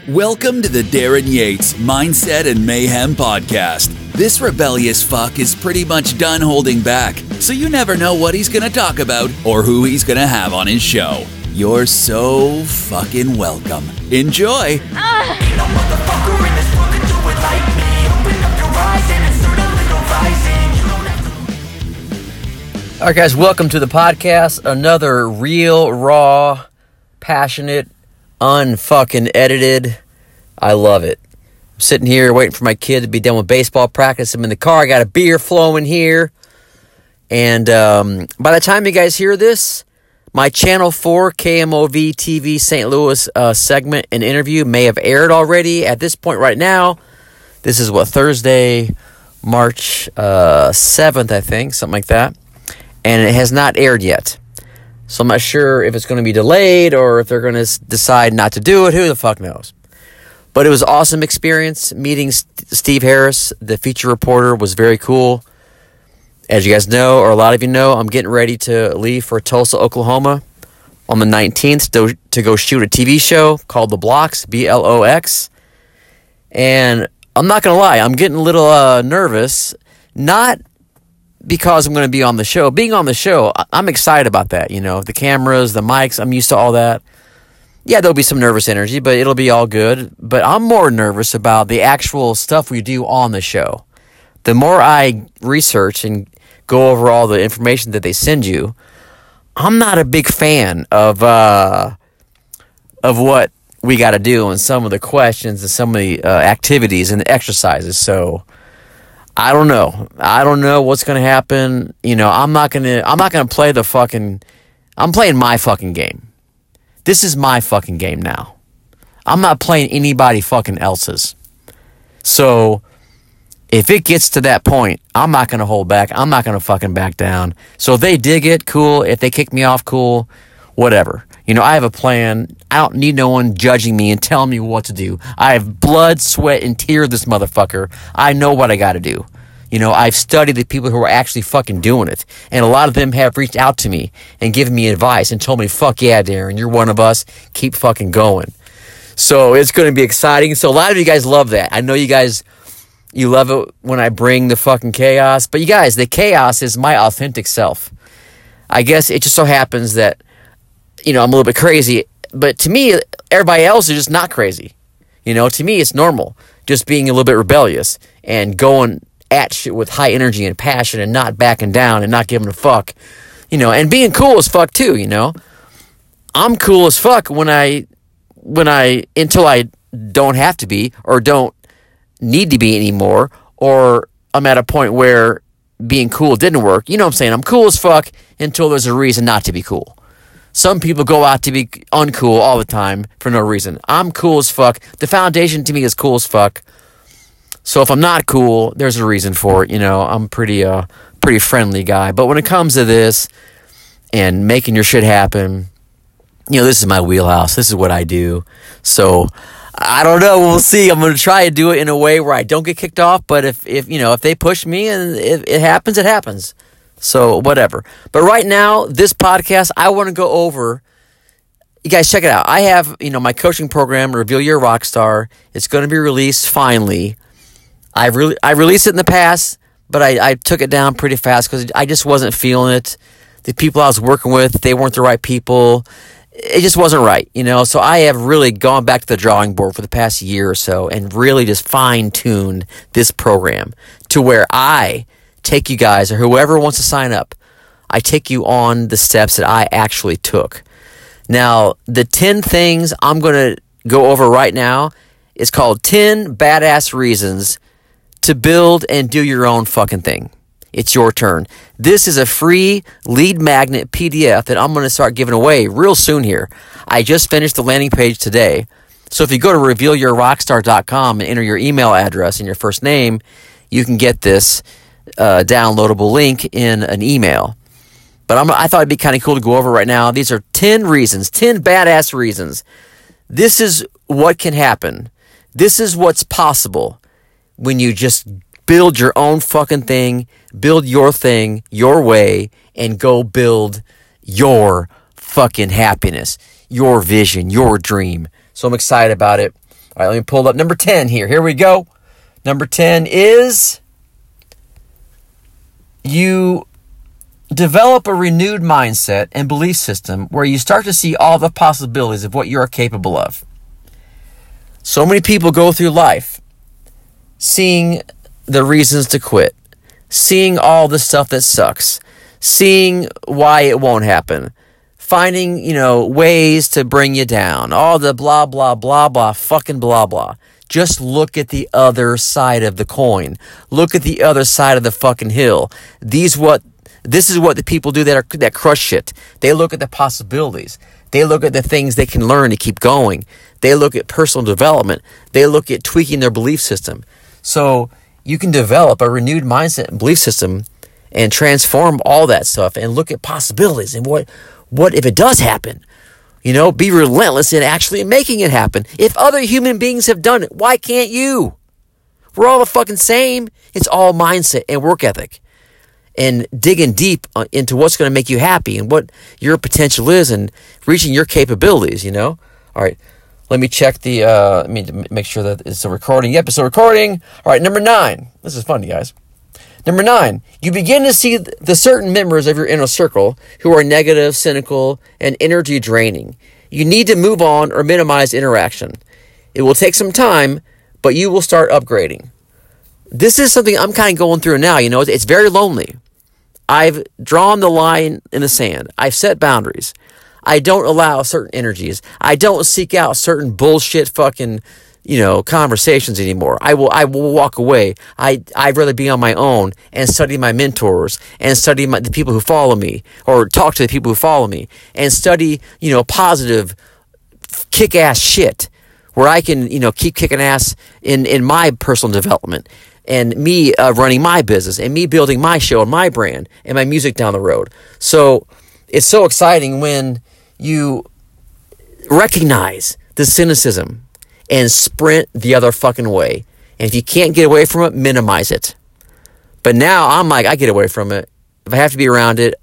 Welcome to the Darren Yates Mindset and Mayhem Podcast. This rebellious fuck is pretty much done holding back, so you never know what he's going to talk about or who he's going to have on his show. You're so fucking welcome. Enjoy! All right, guys, welcome to the podcast. Another real, raw, passionate, unfucking edited. I love it. I'm sitting here waiting for my kid to be done with baseball practice. I'm in the car. I got a beer flowing here. And by the time you guys hear this, my Channel 4 KMOV TV St. Louis segment and interview may have aired already. At this point right now, this is Thursday, March 7th, I think, something like that. And it has not aired yet. So I'm not sure if it's going to be delayed or if they're going to decide not to do it. Who the fuck knows? But it was an awesome experience. Meeting Steve Harris, the feature reporter, was very cool. As you guys know, or a lot of you know, I'm getting ready to leave for Tulsa, Oklahoma on the 19th to go shoot a TV show called The Blocks, BLOX. And I'm not going to lie, I'm getting a little nervous. Not because I'm going to be on the show. Being on the show, I'm excited about that. You know, the cameras, the mics, I'm used to all that. Yeah, there'll be some nervous energy, but it'll be all good. But I'm more nervous about the actual stuff we do on the show. The more I research and go over all the information that they send you, I'm not a big fan of what we got to do and some of the questions and some of the activities and the exercises. So I don't know. I don't know what's going to happen. You know, I'm not going to play I'm playing my fucking game. This is my fucking game now. I'm not playing anybody fucking else's. So if it gets to that point, I'm not going to hold back. I'm not going to fucking back down. So if they dig it, cool. If they kick me off, cool. Whatever. You know, I have a plan. I don't need no one judging me and telling me what to do. I have blood, sweat, and tears this motherfucker. I know what I got to do. You know, I've studied the people who are actually fucking doing it. And a lot of them have reached out to me and given me advice and told me, fuck yeah, Darren, you're one of us. Keep fucking going. So it's going to be exciting. So a lot of you guys love that. I know you guys, you love it when I bring the fucking chaos. But you guys, the chaos is my authentic self. I guess it just so happens that, you know, I'm a little bit crazy, but to me, everybody else is just not crazy. You know, to me, it's normal. Just being a little bit rebellious and going at shit with high energy and passion and not backing down and not giving a fuck. You know, and being cool as fuck too, you know. I'm cool as fuck until I don't have to be or don't need to be anymore, or I'm at a point where being cool didn't work. You know what I'm saying? I'm cool as fuck until there's a reason not to be cool. Some people go out to be uncool all the time for no reason. I'm cool as fuck. The foundation to me is cool as fuck. So if I'm not cool, there's a reason for it. You know, I'm pretty friendly guy. But when it comes to this and making your shit happen, you know, this is my wheelhouse. This is what I do. So I don't know. We'll see. I'm going to try to do it in a way where I don't get kicked off. But if they push me and it happens, it happens. So whatever. But right now, this podcast, I want to go over. You guys check it out. I have, you know, my coaching program, Reveal Your Rockstar. It's going to be released finally. I released it in the past, but I took it down pretty fast because I just wasn't feeling it. The people I was working with, they weren't the right people. It just wasn't right, you know. So I have really gone back to the drawing board for the past year or so and really just fine-tuned this program to where I take you guys, or whoever wants to sign up, I take you on the steps that I actually took. Now, the 10 things I'm going to go over right now is called 10 Badass Reasons to Build and Do Your Own Fucking Thing. It's your turn. This is a free lead magnet PDF that I'm going to start giving away real soon here. I just finished the landing page today. So if you go to revealyourrockstar.com and enter your email address and your first name, you can get this downloadable link in an email. But I thought it'd be kind of cool to go over right now. These are 10 reasons, 10 badass reasons. This is what can happen. This is what's possible when you just build your own fucking thing, build your thing your way, and go build your fucking happiness, your vision, your dream. So I'm excited about it. All right, let me pull up number 10 here. Here we go. Number 10 is you develop a renewed mindset and belief system where you start to see all the possibilities of what you are capable of. So many people go through life seeing the reasons to quit, seeing all the stuff that sucks, seeing why it won't happen, finding, ways to bring you down, all the blah, blah, blah, blah, fucking blah, blah. Just look at the other side of the coin. Look at the other side of the fucking hill. This is what the people do that crush shit. They look at the possibilities. They look at the things they can learn to keep going. They look at personal development. They look at tweaking their belief system. So you can develop a renewed mindset and belief system and transform all that stuff and look at possibilities and what if it does happen? Be relentless in actually making it happen. If other human beings have done it, why can't you? We're all the fucking same. It's all mindset and work ethic. And digging deep into what's going to make you happy and what your potential is and reaching your capabilities, All right, let me check let me make sure that it's a recording. Yep, it's a recording. All right, number 9. This is fun, you guys. Number 9, you begin to see the certain members of your inner circle who are negative, cynical, and energy draining. You need to move on or minimize interaction. It will take some time, but you will start upgrading. This is something I'm kind of going through now. It's very lonely. I've drawn the line in the sand. I've set boundaries. I don't allow certain energies. I don't seek out certain bullshit fucking, conversations anymore. I will walk away. I'd rather be on my own and study my mentors and study the people who follow me or talk to the people who follow me and study, positive, kick-ass shit where I can, keep kicking ass in my personal development. And me running my business and me building my show and my brand and my music down the road. So it's so exciting when you recognize the cynicism and sprint the other fucking way. And if you can't get away from it, minimize it. But now I'm like, I get away from it. If I have to be around it,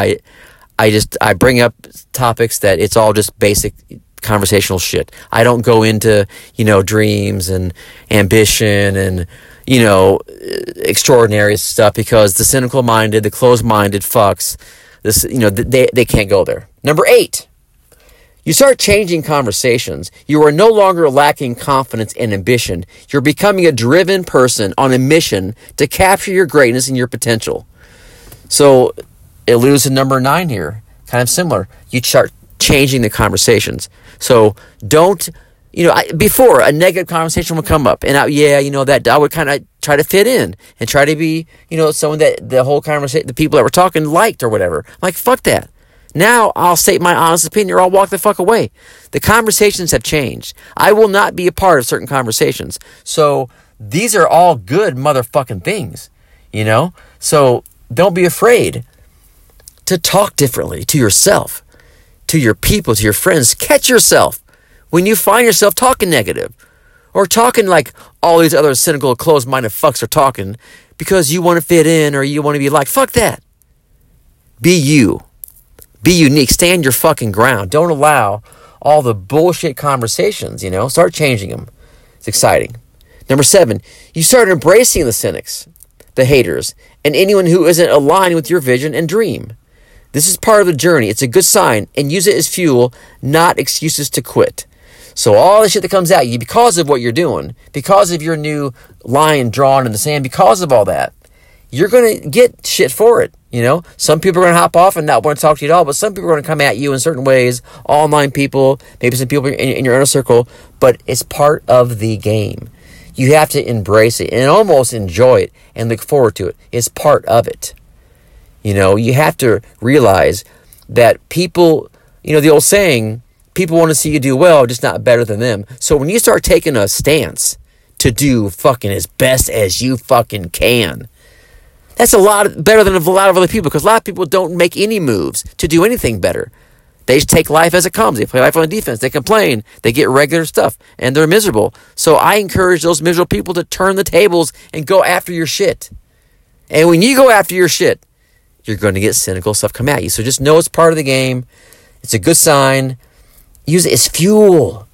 I bring up topics that it's all just basic conversational shit. I don't go into, dreams and ambition and extraordinary stuff because the cynical minded, the closed minded fucks, they can't go there. Number 8, you start changing conversations. You are no longer lacking confidence and ambition. You're becoming a driven person on a mission to capture your greatness and your potential. So it alludes to number 9 here, kind of similar. You start changing the conversations. So don't. Before a negative conversation would come up, and I would kind of try to fit in and try to be, someone that the whole conversation, the people that were talking liked or whatever. I'm like, fuck that. Now I'll state my honest opinion or I'll walk the fuck away. The conversations have changed. I will not be a part of certain conversations. So these are all good motherfucking things, So don't be afraid to talk differently to yourself, to your people, to your friends. Catch yourself when you find yourself talking negative or talking like all these other cynical, closed-minded fucks are talking because you want to fit in or you want to be like, fuck that. Be you. Be unique. Stand your fucking ground. Don't allow all the bullshit conversations, Start changing them. It's exciting. Number 7, you start embracing the cynics, the haters, and anyone who isn't aligned with your vision and dream. This is part of the journey. It's a good sign, and use it as fuel, not excuses to quit. So all the shit that comes at you because of what you're doing, because of your new line drawn in the sand, because of all that, you're going to get shit for it. Some people are going to hop off and not want to talk to you at all, but some people are going to come at you in certain ways, online people, maybe some people in your inner circle, but it's part of the game. You have to embrace it and almost enjoy it and look forward to it. It's part of it. You have to realize that people, the old saying, people want to see you do well, just not better than them. So when you start taking a stance to do fucking as best as you fucking can, that's a lot better than a lot of other people because a lot of people don't make any moves to do anything better. They just take life as it comes. They play life on defense. They complain. They get regular stuff and they're miserable. So I encourage those miserable people to turn the tables and go after your shit. And when you go after your shit, you're going to get cynical stuff come at you. So just know it's part of the game. It's a good sign. Use it as fuel.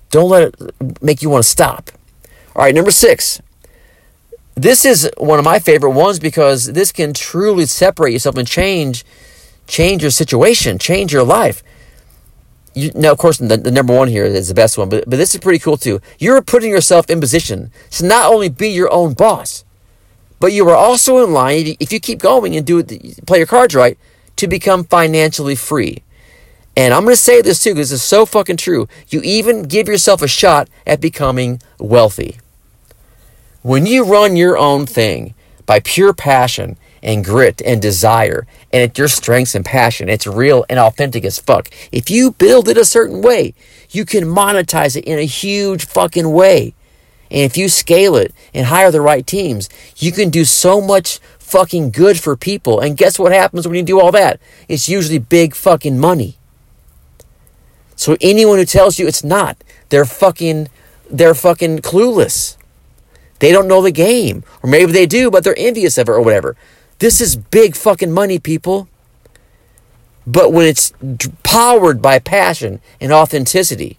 Don't let it make you want to stop. All right, number 6. This is one of my favorite ones because this can truly separate yourself and change your situation, change your life. Now, of course, the number 1 here is the best one, but this is pretty cool too. You're putting yourself in position to not only be your own boss, but you are also in line, if you keep going and play your cards right, to become financially free. And I'm going to say this too because it's so fucking true. You even give yourself a shot at becoming wealthy. When you run your own thing by pure passion and grit and desire, and it's your strengths and passion, it's real and authentic as fuck. If you build it a certain way, you can monetize it in a huge fucking way. And if you scale it and hire the right teams, you can do so much fucking good for people. And guess what happens when you do all that? It's usually big fucking money. So anyone who tells you it's not, they're fucking clueless. They don't know the game. Or maybe they do, but they're envious of it or whatever. This is big fucking money, people. But when it's powered by passion and authenticity,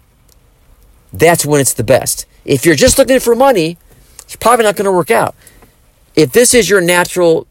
that's when it's the best. If you're just looking for money, it's probably not going to work out. If this is your natural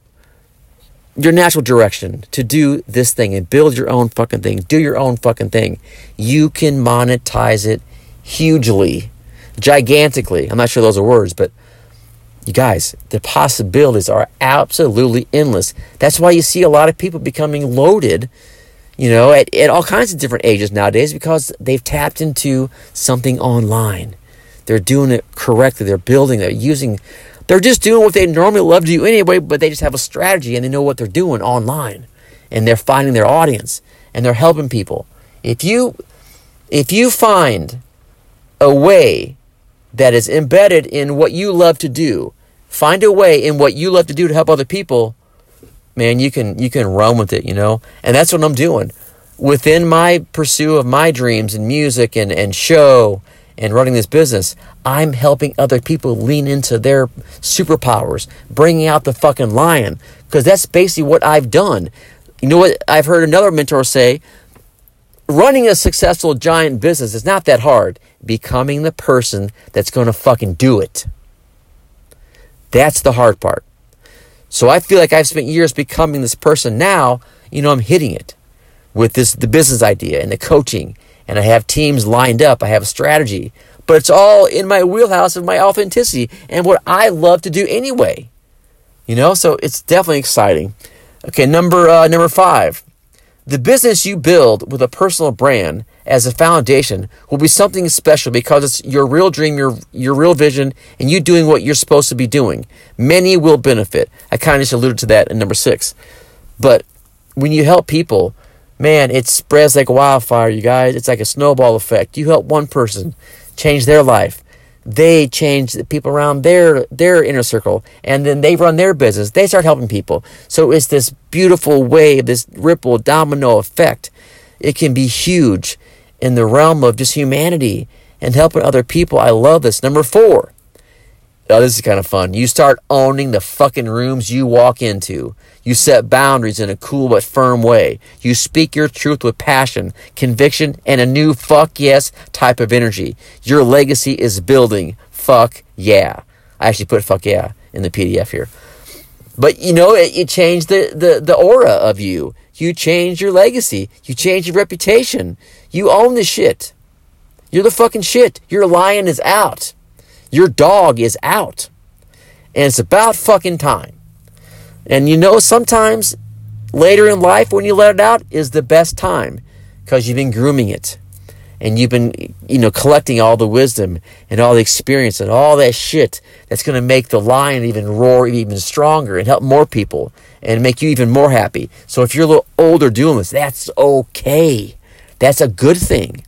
direction to do this thing and build your own fucking thing, do your own fucking thing, you can monetize it hugely, gigantically. I'm not sure those are words, but you guys, the possibilities are absolutely endless. That's why you see a lot of people becoming loaded, at all kinds of different ages nowadays because they've tapped into something online. They're doing it correctly. They're building, they're just doing what they normally love to do anyway, but they just have a strategy and they know what they're doing online. And they're finding their audience and they're helping people. If you find a way that is embedded in what you love to do, find a way in what you love to do to help other people, man, you can run with it, And that's what I'm doing. Within my pursuit of my dreams in music and show and running this business, I'm helping other people lean into their superpowers, bringing out the fucking lion, because that's basically what I've done. You know what I've heard another mentor say? Running a successful giant business is not that hard. Becoming the person that's going to fucking do it. That's the hard part. So I feel like I've spent years becoming this person. Now, I'm hitting it with the business idea and the coaching. And I have teams lined up. I have a strategy. But it's all in my wheelhouse of my authenticity and what I love to do anyway. So it's definitely exciting. Okay, number 5. The business you build with a personal brand as a foundation will be something special because it's your real dream, your real vision, and you doing what you're supposed to be doing. Many will benefit. I kind of just alluded to that in number 6. But when you help people, man, it spreads like wildfire, you guys. It's like a snowball effect. You help one person change their life. They change the people around their inner circle, and then they run their business. They start helping people. So it's this beautiful wave, this ripple domino effect. It can be huge in the realm of just humanity and helping other people. I love this. Number 4. Oh, this is kind of fun. You start owning the fucking rooms you walk into. You set boundaries in a cool but firm way. You speak your truth with passion, conviction, and a new fuck yes type of energy. Your legacy is building. Fuck yeah. I actually put fuck yeah in the PDF here. But it changed the aura of you. You change your legacy. You change your reputation. You own the shit. You're the fucking shit. Your lion is out. Your dog is out. And it's about fucking time. And sometimes later in life when you let it out is the best time because you've been grooming it. And you've been, collecting all the wisdom and all the experience and all that shit that's going to make the lion even roar even stronger and help more people and make you even more happy. So if you're a little older doing this, that's okay. That's a good thing.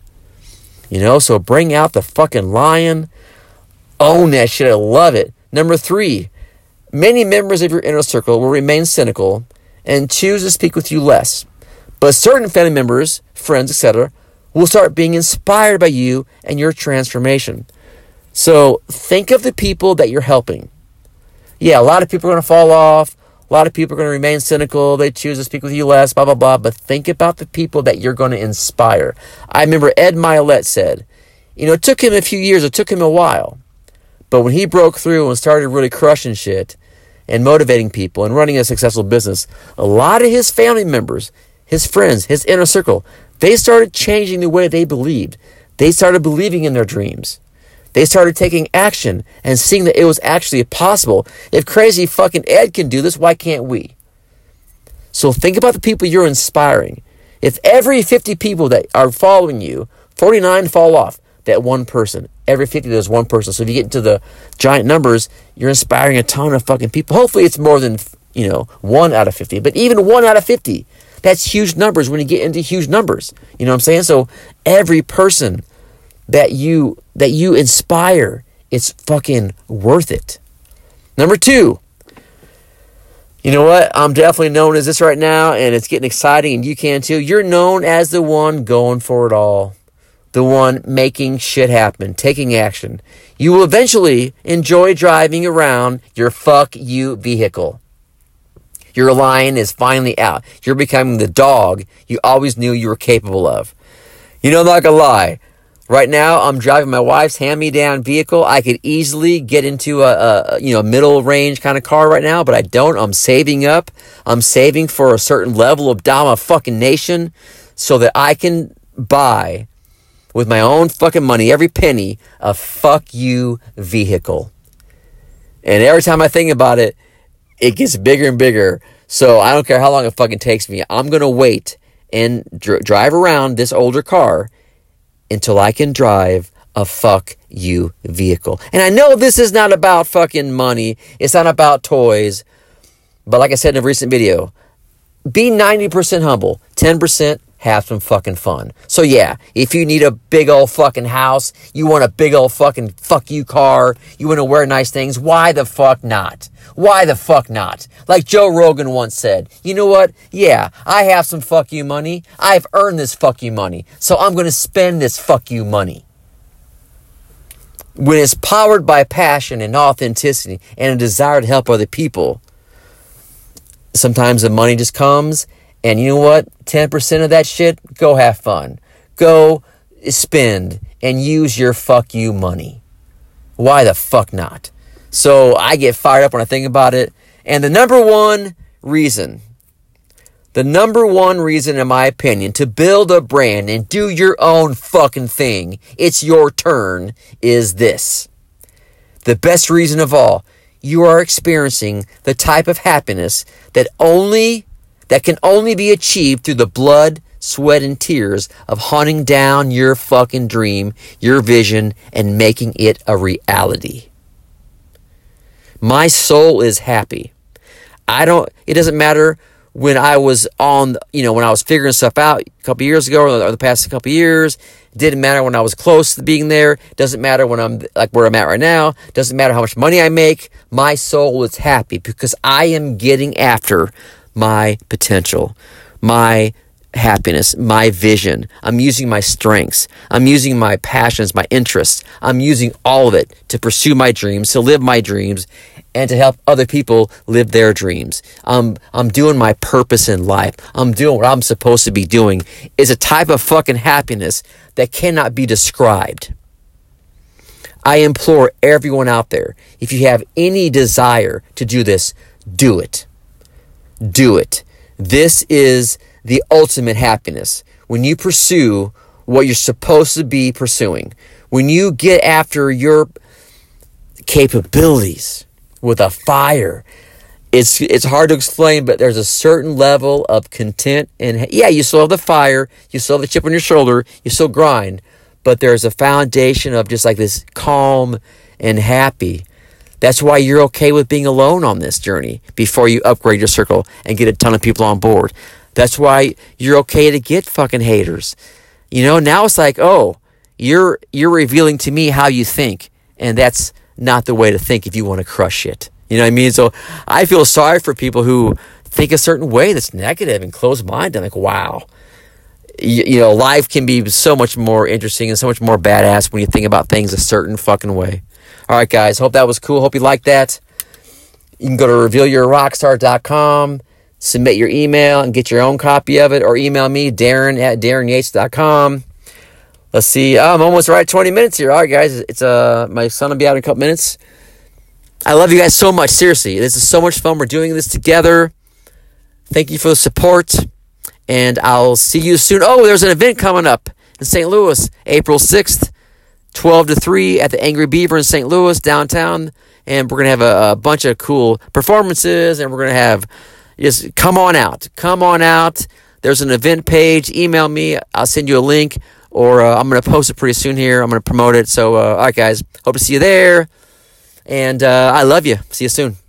So bring out the fucking lion. Own that shit. I love it. Number 3, many members of your inner circle will remain cynical and choose to speak with you less. But certain family members, friends, etc., will start being inspired by you and your transformation. So think of the people that you're helping. Yeah, a lot of people are going to fall off. A lot of people are going to remain cynical. They choose to speak with you less, blah, blah, blah. But think about the people that you're going to inspire. I remember Ed Milet said, It took him a few years. It took him a while. But when he broke through and started really crushing shit and motivating people and running a successful business, a lot of his family members, his friends, his inner circle, they started changing the way they believed. They started believing in their dreams. They started taking action and seeing that it was actually possible. If crazy fucking Ed can do this, why can't we? So think about the people you're inspiring. If every 50 people that are following you, 49 fall off, that one person. Every 50, there's one person. So if you get into the giant numbers, you're inspiring a ton of fucking people. Hopefully it's more than, 1 out of 50. But even 1 out of 50, that's huge numbers when you get into huge numbers. You know what I'm saying? So every person that you inspire, it's fucking worth it. Number 2, you know what? I'm definitely known as this right now, and it's getting exciting, and you can too. You're known as the one going for it all. The one making shit happen, taking action. You will eventually enjoy driving around your fuck you vehicle. Your lion is finally out. You're becoming the dog you always knew you were capable of. I'm not gonna lie. Right now, I'm driving my wife's hand-me-down vehicle. I could easily get into a middle range kind of car right now, but I don't. I'm saving up. I'm saving for a certain level of Dama fucking nation so that I can buy, with my own fucking money, every penny, a fuck you vehicle. And every time I think about it, it gets bigger and bigger. So I don't care how long it fucking takes me. I'm going to wait and drive around this older car until I can drive a fuck you vehicle. And I know this is not about fucking money. It's not about toys. But like I said in a recent video, be 90% humble, 10% have some fucking fun. So yeah, if you need a big old fucking house, you want a big old fucking fuck you car, you want to wear nice things, why the fuck not? Why the fuck not? Like Joe Rogan once said, you know what? Yeah, I have some fuck you money. I've earned this fuck you money. So I'm going to spend this fuck you money. When it's powered by passion and authenticity and a desire to help other people, sometimes the money just comes. And you know what? 10% of that shit, go have fun. Go spend and use your fuck you money. Why the fuck not? So I get fired up when I think about it. And the number one reason in my opinion to build a brand and do your own fucking thing, it's your turn, is this. The best reason of all, you are experiencing the type of happiness that can only be achieved through the blood, sweat, and tears of hunting down your fucking dream, your vision, and making it a reality. My soul is happy. It doesn't matter when I was when I was figuring stuff out a couple years ago or the past couple years. It didn't matter when I was close to being there. It doesn't matter when I'm like where I'm at right now. It doesn't matter how much money I make. My soul is happy because I am getting after my potential, my happiness, my vision. I'm using my strengths. I'm using my passions, my interests. I'm using all of it to pursue my dreams, to live my dreams, and to help other people live their dreams. I'm doing my purpose in life. I'm doing what I'm supposed to be doing. It's a type of fucking happiness that cannot be described. I implore everyone out there, if you have any desire to do this, do it. Do it. This is the ultimate happiness. When you pursue what you're supposed to be pursuing, when you get after your capabilities with a fire, it's hard to explain, but there's a certain level of content. And yeah, you still have the fire, you still have the chip on your shoulder, you still grind, but there's a foundation of just like this calm and happy. That's why you're okay with being alone on this journey before you upgrade your circle and get a ton of people on board. That's why you're okay to get fucking haters. Now it's like, oh, you're revealing to me how you think. And that's not the way to think if you want to crush shit. You know what I mean? So I feel sorry for people who think a certain way that's negative and closed-minded. I'm like, wow. Life can be so much more interesting and so much more badass when you think about things a certain fucking way. All right, guys. Hope that was cool. Hope you liked that. You can go to revealyourrockstar.com, submit your email, and get your own copy of it, or email me, Darren@DarrenYates.com. Let's see. I'm almost right at 20 minutes here. All right, guys. It's my son will be out in a couple minutes. I love you guys so much. Seriously, this is so much fun. We're doing this together. Thank you for the support, and I'll see you soon. Oh, there's an event coming up in St. Louis, April 6th, 12 to 3 at the Angry Beaver in St. Louis, downtown, and we're going to have a bunch of cool performances, and we're going to have, just come on out. Come on out. There's an event page. Email me. I'll send you a link, or I'm going to post it pretty soon here. I'm going to promote it. So, all right, guys, hope to see you there. And I love you. See you soon.